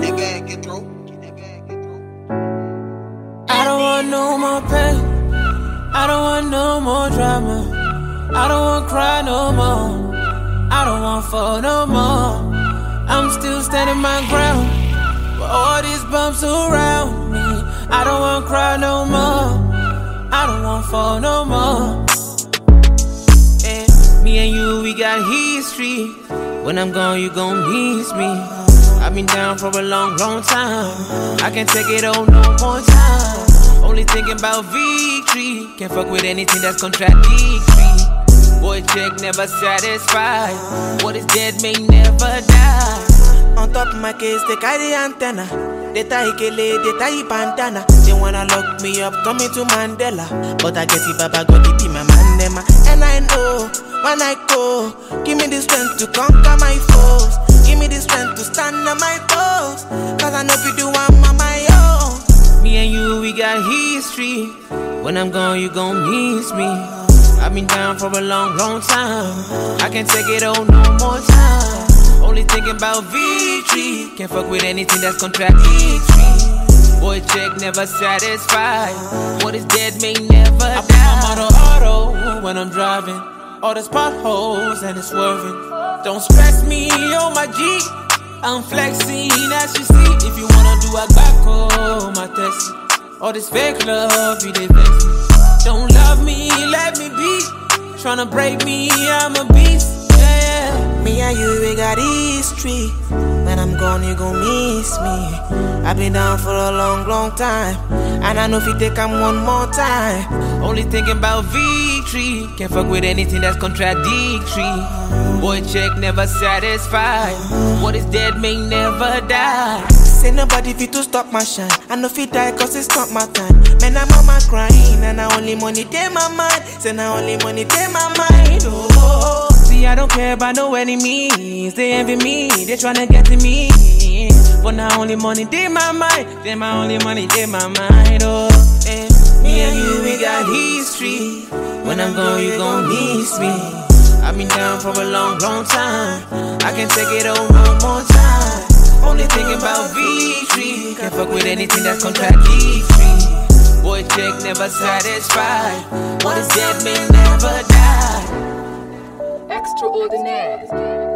that bag, get through. Get that bag, get through. I don't want no more pain. I don't want no more drama. I don't want cry no more. I don't want fall no more. I'm still standing my ground. But all these bumps around me. I don't want cry no more. I don't want fall no more. And me and you, we got history. When I'm gone, you gon' miss me. I've been down for a long, long time. I can't take it on no more time. Only thinking about victory. Can't fuck with anything that's contradictory. Boy check never satisfied. What is dead may never die. On top of my case, they carry antenna. They tie Kele, they tie Pantana. They wanna lock me up, coming to Mandela. But I get it, Baba got it in my mandema. And I know, when I go, give me the strength to conquer my foes. Give me the strength to stand on my toes. Cause I know if you do, I'm on my own. Me and you, we got history. When I'm gone, you gon' miss me. I've been down for a long, long time. I can't take it on no more time. Only thinking about victory. Can't fuck with anything that's contradictory. Boy check never satisfied. What is dead may never die. I put my auto when I'm driving. All these potholes and it's swerving. Don't stress me on my G. I'm flexing as you see. If you wanna do a back my test. All this fake love, you they vex me. Don't love me, let me be. Tryna break me, I'm a beast. Yeah. Me and you, we got history. When I'm gone, you gon' miss me. I've been down for a long, long time. And I know if you take them one more time. Only thinking about victory. Can't fuck with anything that's contradictory. Boy check never satisfied. What is dead may never die. Say nobody fit to stop my shine. I know if you die cause it's not my time. Man, I'm on my crying. And I only money take my mind. Say now only money take my mind. Oh. See, I don't care about no enemies. They envy me, they tryna get to me. But now only money take my mind. Then my only money take my mind. Oh, and me and you, we got history. When I'm gone, you gon' miss me. I've been down for a long, long time. I can't take it on no more time. Only thinking about victory. Can't fuck with anything that's contradictory. Boy check never satisfied. What is dead may never die. Extraordinaire.